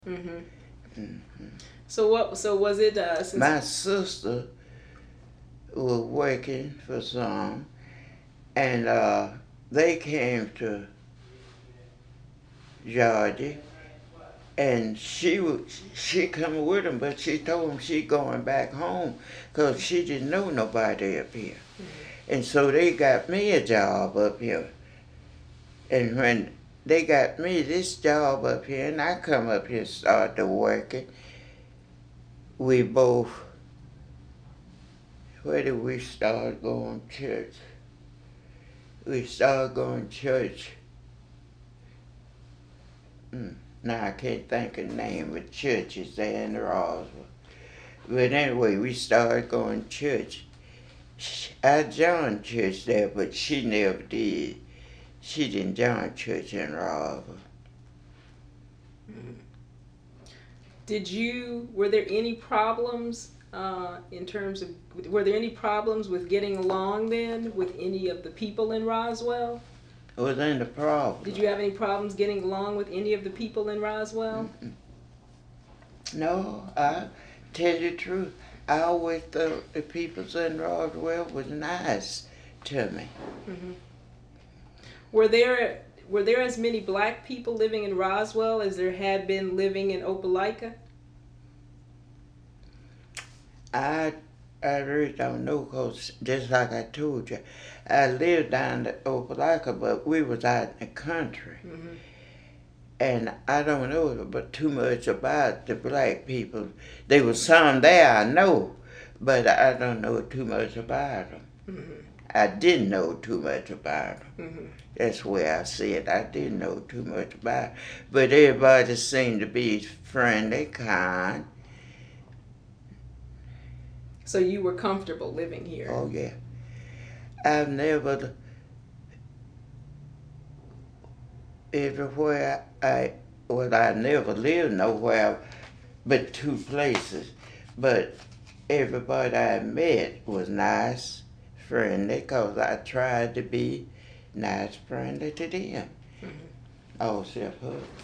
Mhm. Mm-hmm. So what? So was it? Since My sister was working for some, and they came to Georgia, and she come with them, but she told them she going back home because she didn't know nobody up here, and so they got me a job up here, and when they got me this job up here, and I come up here started working, we both. Where did we start going to church? We started going to church. Now I can't think of the name of churches there in Roswell. But anyway, we started going to church. I joined church there, but she never did. She didn't join church in Roswell. were there any problems in terms of, were there any problems with getting along then with any of the people in Roswell? It wasn't the problem. Did you have any problems getting along with any of the people in Roswell? No, I tell you the truth. I always thought the people in Roswell was nice to me. Mm-hmm. Were there as many black people living in Roswell as there had been living in Opelika? I really don't know, because just like I told you, I lived down at Opelika, but we was out in the country. Mm-hmm. And I don't know but too much about the black people. There was some there I know, but I don't know too much about them. Mm-hmm. I didn't know too much about them. Mm-hmm. That's where I said I didn't know too much about it. But everybody seemed to be friendly, kind. So you were comfortable living here? Oh, yeah. I've never, everywhere I never lived nowhere but two places. But everybody I met was nice, friendly, because I tried to be nice, friendly to them. Mm-hmm. Oh, except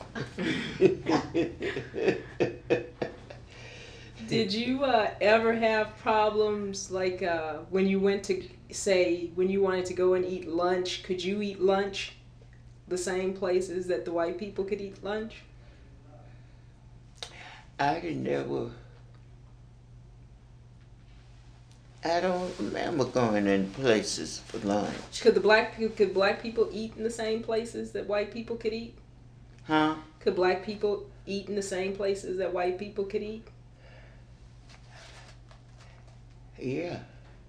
her. Did you ever have problems like when you went to, say, when you wanted to go and eat lunch? Could you eat lunch the same places that the white people could eat lunch? I don't remember going in places for lunch. Could black people eat in the same places that white people could eat? Huh? Could black people eat in the same places that white people could eat? Yeah.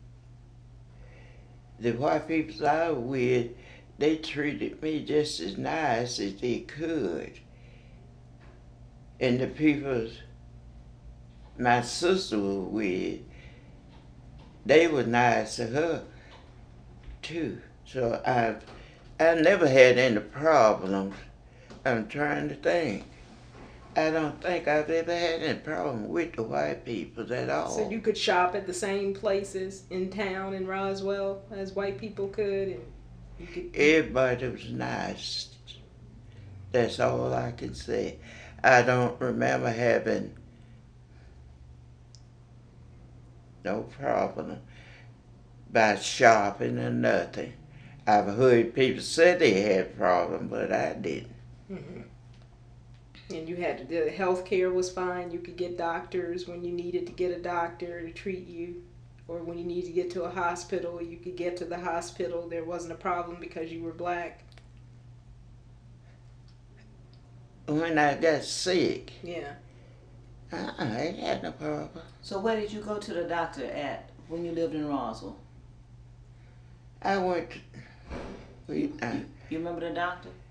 The white people I was with, they treated me just as nice as they could. And the people my sister was with, they were nice to her too. So I never had any problems. I'm trying to think. I don't think I've ever had any problem with the white people at all. So you could shop at the same places in town in Roswell as white people could, and you could. Everybody was nice. That's all I can say. I don't remember having no problem about shopping or nothing. I've heard people say they had problems, but I didn't. Mm-hmm. And you had the health care was fine. You could get doctors when you needed to get a doctor to treat you, or when you needed to get to a hospital, you could get to the hospital. There wasn't a problem because you were black. When I got sick, Yeah. I ain't had no problem. So where did you go to the doctor at when you lived in Roswell? I went to, You remember the doctor?